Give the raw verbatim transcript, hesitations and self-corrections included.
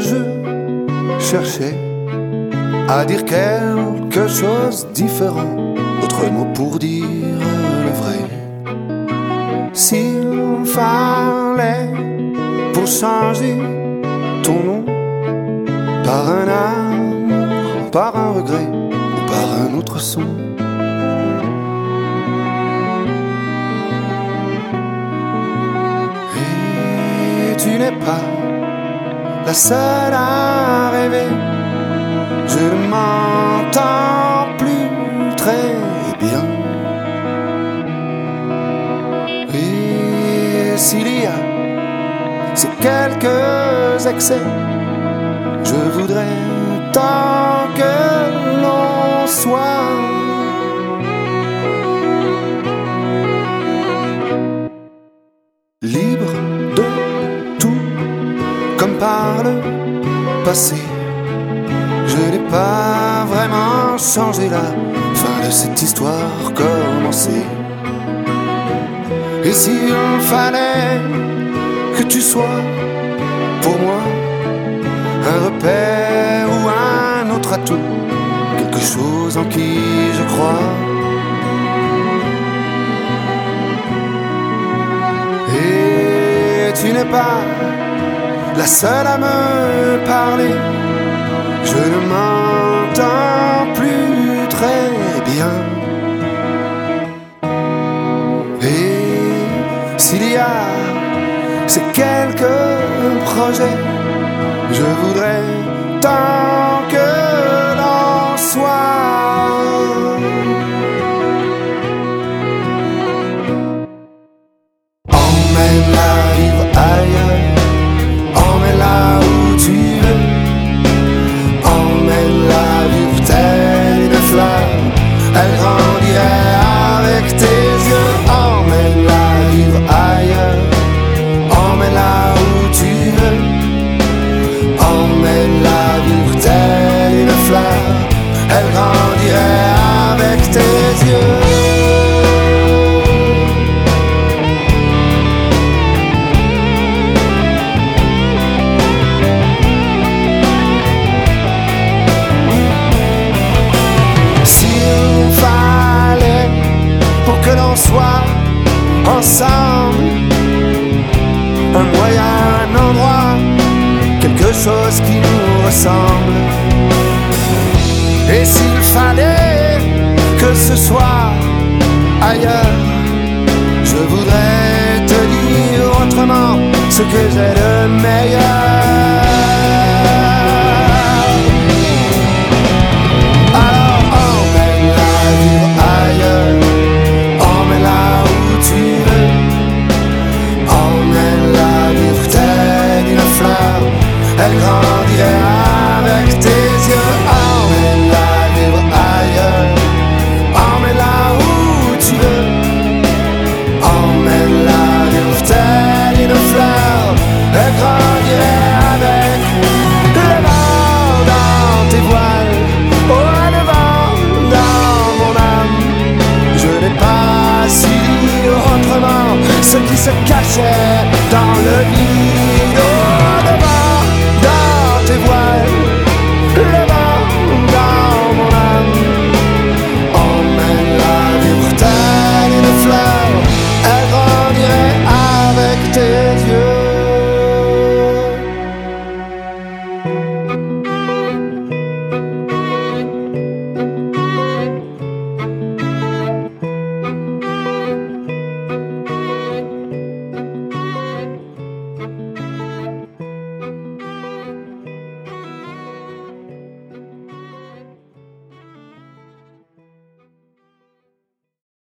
je cherchais à dire quelque chose de différent, autre mot pour dire le vrai. S'il fallait pour changer ton nom par un amour, par un regret ou par un autre son, et tu n'es pas la seule à rêver. Je ne m'entends plus très bien. Et s'il y a ces quelques excès, je voudrais tant que l'on soit libre de tout, comme par le passé. Je n'ai pas vraiment changé, la fin de cette histoire commencée. Et s'il fallait que tu sois pour moi un repère ou un autre atout, quelque chose en qui je crois, et tu n'es pas la seule à me parler. Je ne m'entends plus très bien. Et s'il y a ces quelques projets, je voudrais tant que l'on soit emmène-la vivre ailleurs, emmène-la où tu veux, emmène-la vivre telle une fleur, elle grandirait avec tes yeux. Emmène-la vivre ailleurs, emmène-la où tu veux, emmène-la vivre telle une fleur, elle grandirait avec tes yeux. Soit ensemble, un moyen, un endroit, quelque chose qui nous ressemble. Et s'il fallait que ce soit ailleurs, je voudrais te dire autrement ce que j'ai de meilleur. Alors emmène-la vivre ailleurs, emmène-la où tu veux, emmène-la vivre telle une fleur, elle grandirait avec tes yeux. Emmène-la vivre ailleurs, emmène-la où tu veux, emmène-la vivre telle une fleur, elle grandirait avec le vent dans tes voiles, oh le vent dans mon âme. Je n'ai pas si dire autrement ce qui se cachait dans le vide.